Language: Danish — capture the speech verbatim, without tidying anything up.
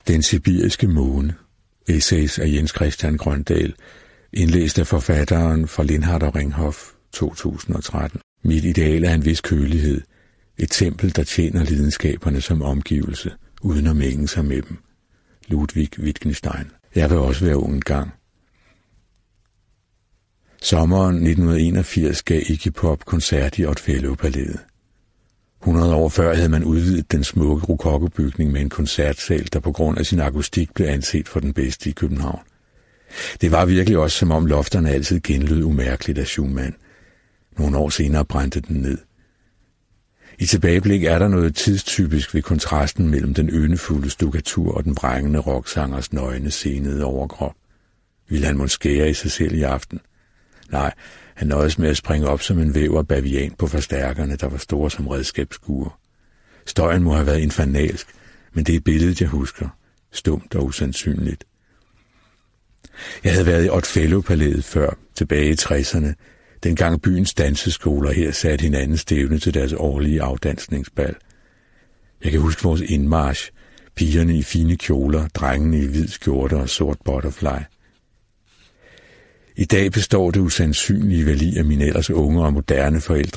Den sibiriske måne. Essays af Jens Christian Grøndahl. Indlæst af forfatteren fra Lindhardt og Ringhof, to tusind og tretten. Mit ideal er en vis kølighed. Et tempel, der tjener lidenskaberne som omgivelse, uden at mænge sig med dem. Ludwig Wittgenstein. Jeg vil også være ung en gang. Sommeren nitten enogfirs gav Iggy Pop koncert i Othello-palæet. hundrede år før havde man udvidet den smukke rokokobygning med en koncertsal, der på grund af sin akustik blev anset for den bedste i København. Det var virkelig også, som om lofterne altid genlød umærkeligt af Schumann. Nogle år senere brændte den ned. I tilbageblik er der noget tidstypisk ved kontrasten mellem den ynefulde stukatur og den vrængende rocksangers nøgne senede overkrop. Ville han måske skære i sig selv i aften? Nej, han nøjes med at springe op som en væver bavian på forstærkerne, der var store som redskabsskure. Støjen må have været infernalsk, men det er billedet, jeg husker. Stumt og usandsynligt. Jeg havde været i Othello-palæet før, tilbage i tresserne, dengang byens danseskoler her satte hinanden stævne til deres årlige afdansningsbal. Jeg kan huske vores indmarch, pigerne i fine kjoler, drengene i hvid skjorte og sort butterfly. I dag består det usandsynlige vel i, at mine ellers unge og moderne forældre